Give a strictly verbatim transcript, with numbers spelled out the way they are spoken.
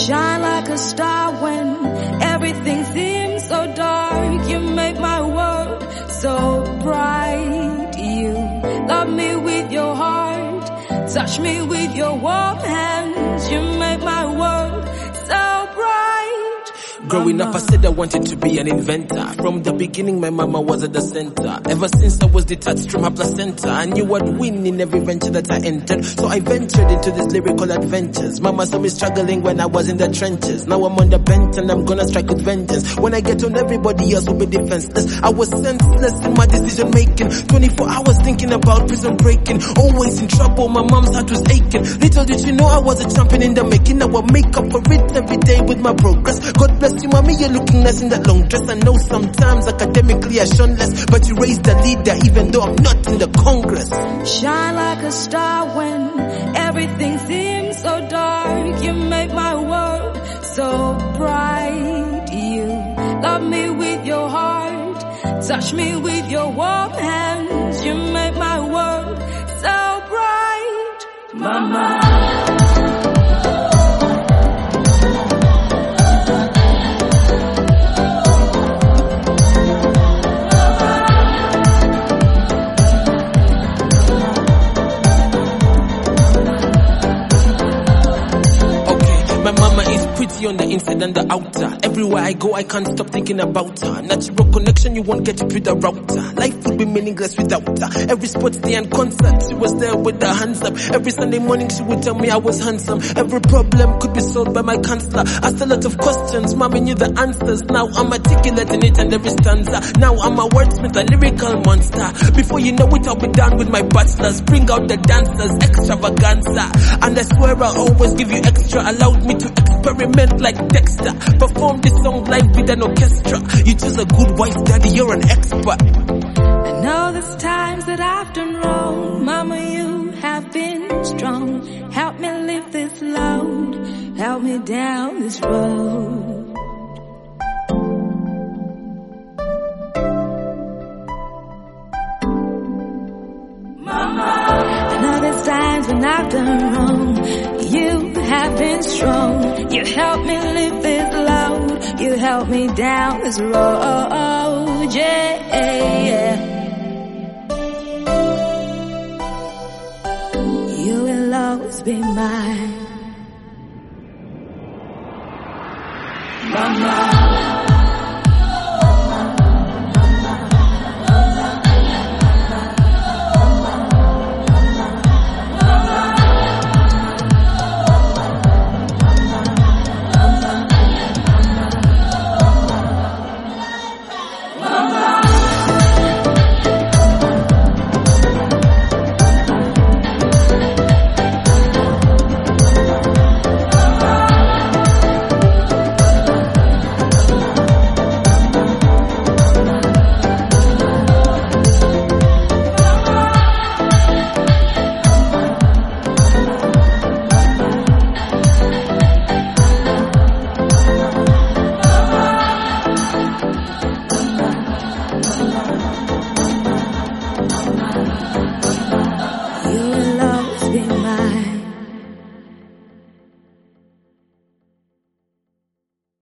Shine like a star when everything seems so dark. You make my world so bright. You love me with your heart, touch me with your warm hands. You make my world so bright. Growing up, I said I wanted to be an inventor. From the beginning, my mama was at the center. Ever since I was detached from her placenta, I knew I'd win in every venture that I entered. So I ventured into these lyrical adventures. Mama saw me struggling when I was in the trenches. Now I'm on the bench and I'm gonna strike with vengeance. When I get on, everybody else will be defenseless. I was senseless in my decision making. twenty-four hours thinking about prison breaking. Always in trouble, my mom's heart was aching. Little did you know I was a champion in the making. Now I make up for it every day with my progress. God bless you, mommy, you're looking nice in that long dress. I know sometimes academically I shone less, but you raised a leader even though I'm not in the Congress. Shine like a star when everything seems so dark. You make my world so bright. You love me with your heart, touch me with your warm hands. You make my world so bright, Mama. My mama is pretty on the inside and the outer. Everywhere I go, I can't stop thinking about her. Natural connection, you won't get it with a router. Life would be meaningless without her. Every sports day and concert, she was there with her hands up. Every Sunday morning, she would tell me I was handsome. Every problem could be solved by my counselor. Asked a lot of questions, mommy knew the answers. Now I'm articulating it and every stanza. Now I'm a wordsmith, a lyrical monster. Before you know it, I'll be done with my bachelor's. Bring out the dancers, extravaganza. And I swear I'll always give you extra. Allowed me to experiment like Dexter. Perform this song live with an orchestra. You choose a good wife, daddy, you're an expert. I know there's times that I've done wrong. Mama, you have been strong. Help me lift this load, help me down this road. I know there's times when I've done wrong. You have been strong. You help me lift this load. You help me down this road. Yeah. You will always be mine, Mama.